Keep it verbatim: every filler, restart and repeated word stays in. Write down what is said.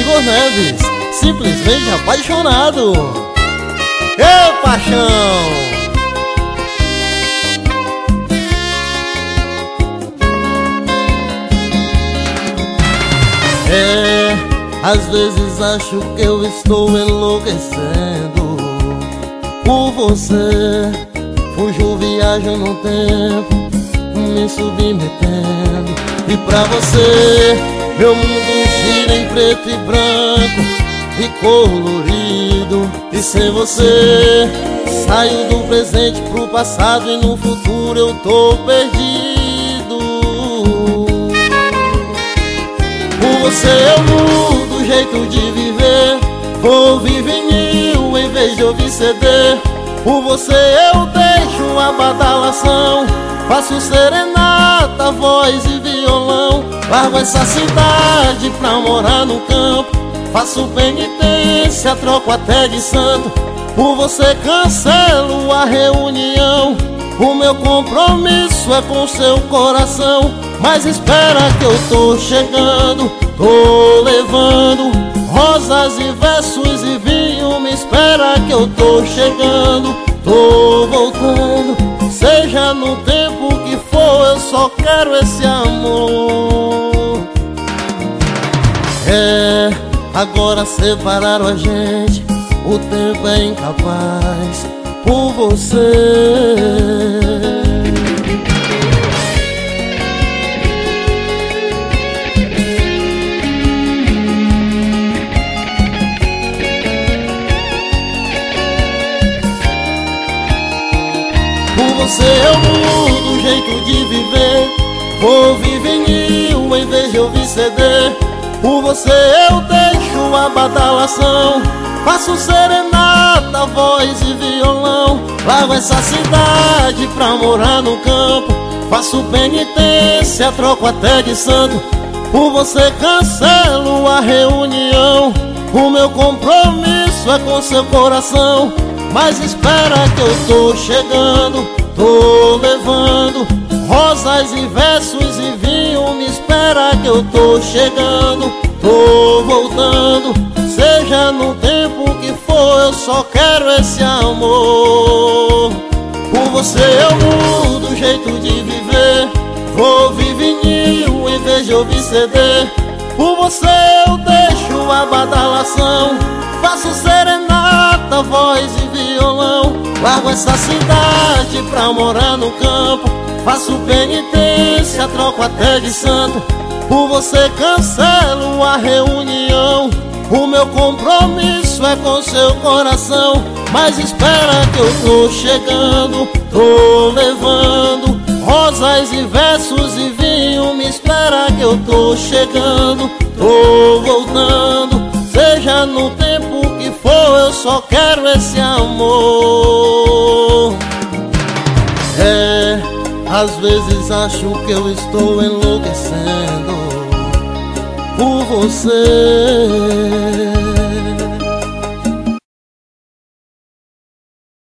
Igor Neves, simplesmente apaixonado. Ê, paixão! É, às vezes acho que eu estou enlouquecendo por você. Fujo, viajo no tempo, me submetendo. E pra você, meu mundo gira em preto e branco e colorido. E sem você, saio do presente pro passado e no futuro eu tô perdido. Por você eu mudo o jeito de viver, vou ouvir vinil em vez de ouvir C D. Por você eu deixo a badalação, faço serenata, voz e violão. Largo essa cidade pra morar no campo, faço penitência, troco até de santo. Por você cancelo a reunião, o meu compromisso é com seu coração. Mas espera que eu tô chegando, tô levando rosas e versos e vinho. Me espera que eu tô chegando, tô voltando. Seja no tempo que for, eu só quero esse amor. É, agora separaram a gente, o tempo é incapaz por você. Por você eu mudo o jeito de viver, vou ouvir vinil em vez de ouvir C D. Por você eu deixo a badalação, faço serenata, voz e violão. Largo essa cidade pra morar no campo, faço penitência, troco até de santo. Por você cancelo a reunião, o meu compromisso é com seu coração. Mas espera que eu tô chegando, tô levando rosas e versos e vinho. Me espera que eu tô chegando, tô voltando. Seja no tempo que for, eu só quero esse amor. Por você eu mudo o jeito de viver, vou ouvir vinil em vez de ouvir C D. Por você eu deixo a badalação, faço serenata, voz e violão. Largo essa cidade pra morar no campo, faço penitência, troco até de santo. Por você cancelo a reunião, o meu compromisso é com seu coração. Mas espera que eu tô chegando, tô levando rosas e versos e vinho. Me espera que eu tô chegando, tô voltando. Seja no tempo que for, eu só quero esse amor. É, às vezes acho que eu estou enlouquecendo por você.